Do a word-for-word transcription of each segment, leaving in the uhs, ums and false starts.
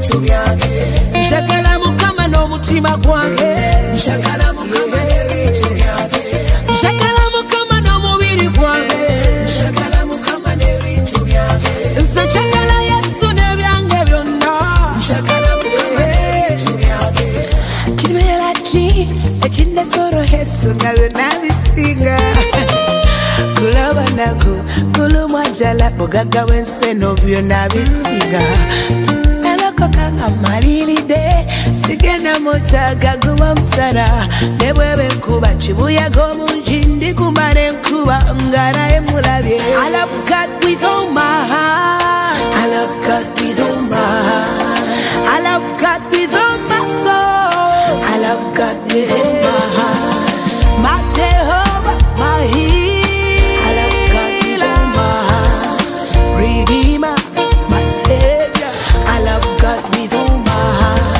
n'ebintu byange njagala mukama n'omutima gwange njagala mukama n'ebintu byange njagala mukama n'omubiri gwange njagala mukama n'ebintu byange nze njagala Yesu n'ebyange byonna njagala mukama n'ebintu byange kibeera ki ekinnesoro Yesu nga byonna bisinga kulaba nako kulumwajala bugagga bw'enseno byonna bisiga nalokoka maliride sigenda mutaga guba musara ne bwebe nkuba kibuyaga omungi ndikumala enkuba nga naye mulabye I love God with all my heart I love God with all my heart I love God with all my soul I love God with all my heart my Jehovah my healer I love God with all my heart Redeemer my Savior I love God with all my heart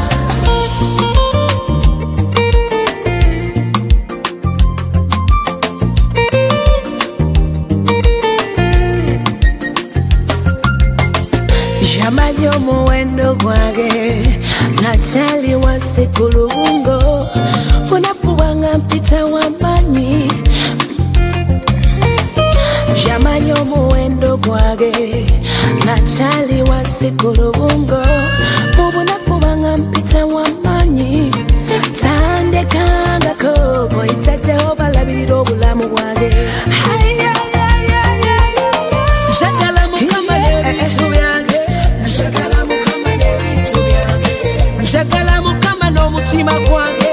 Yamanyi omuwendo gwange nakyali wansi ku lubungo bunafuba nga mpita w'amaanyi Yamanyi omuwendo gwange nakyali wansi ku lubungo mu bunafuba nga mpita w'amaanyi tandekangako oyita Jehova labirira obulamu bwange njagala mukama n'ebintu byange njagala mukama n'ebintu byange njagala mukama n'omutima gwange